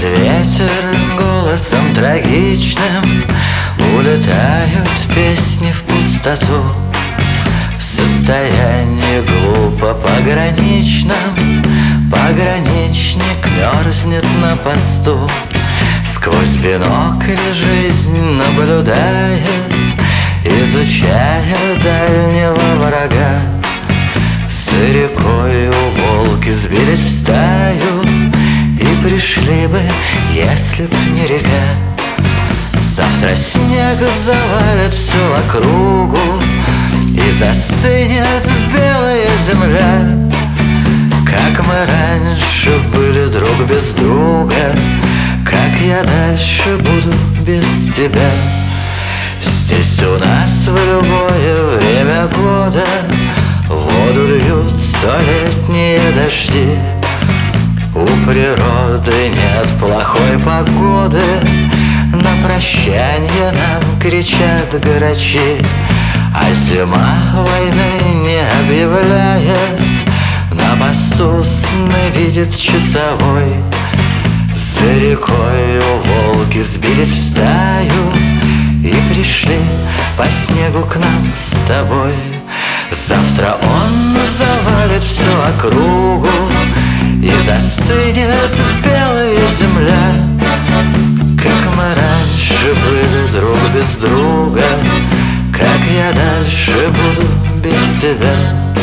ветер голосом трагичным улетают песни в пустоту. В состоянии глупо пограничном пограничник мерзнет на посту. Сквозь бинокль жизнь наблюдает, изучая дальнего врага. С рекою волки сбились в стаю и пришли бы, если б не река. Завтра снег завалит всю округу и застынет белая земля. Как мы раньше были друг без друга, как я дальше буду без тебя. Здесь у нас в любое время года воду льют столетние дожди. У природы нет плохой погоды, на прощанье нам кричат грачи. А зима войны не объявляет, на посту сны видит часовой. За рекою волки сбились в стаю и пришли по снегу к нам с тобой. Завтра он завалит всю округу и застынет белая земля. Как мы раньше были друг без друга, как я дальше буду без тебя.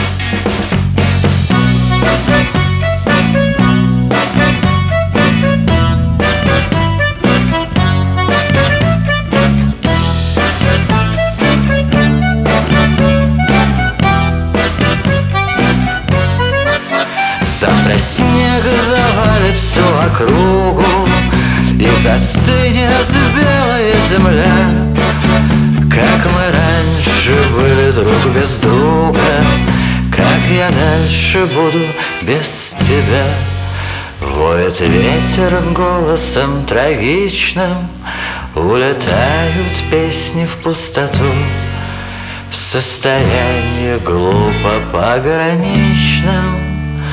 Завтра снег завалит всю округу и застынет белая земля. Как мы раньше были друг без друга, как я дальше буду без тебя. Воет ветер голосом трагичным, улетают песни в пустоту. В состоянии глупо пограничном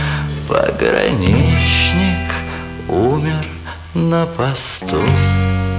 пограничник умер на посту.